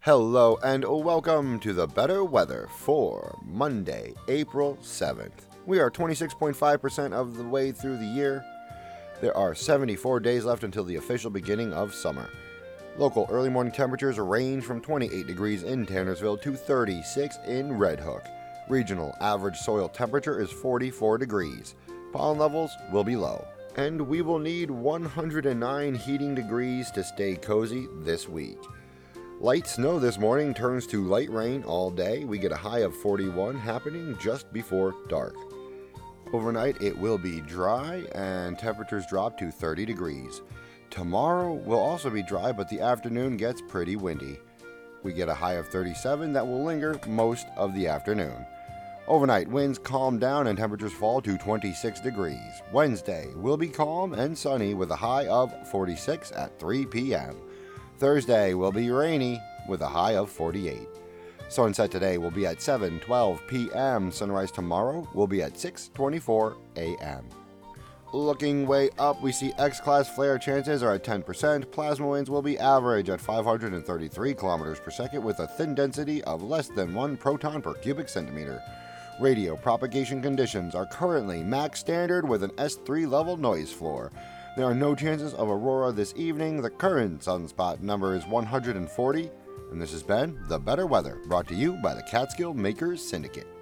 Hello and welcome to the better weather for Monday, April 7th. We are 26.5% of the way through the year. There are 74 days left until the official beginning of summer. Local early morning temperatures range from 28 degrees in Tannersville to 36 in Red Hook. Regional average soil temperature is 44 degrees. Pollen levels will be low. And we will need 109 heating degrees to stay cozy this week. Light snow this morning turns to light rain all day. We get a high of 41 happening just before dark. Overnight it will be dry and temperatures drop to 30 degrees. Tomorrow will also be dry, but the afternoon gets pretty windy. We get a high of 37 that will linger most of the afternoon. Overnight winds calm down and temperatures fall to 26 degrees. Wednesday will be calm and sunny with a high of 46 at 3 p.m. Thursday will be rainy with a high of 48. Sunset today will be at 7:12 p.m. Sunrise tomorrow will be at 6:24 a.m. Looking way up, we see X-class flare chances are at 10%. Plasma winds will be average at 533 kilometers per second with a thin density of less than 1 proton per cubic centimeter. Radio propagation conditions are currently max standard with an S3 level noise floor. There are no chances of aurora this evening. The current sunspot number is 140. And this has been The Better Weather, brought to you by the Catskill Makers Syndicate.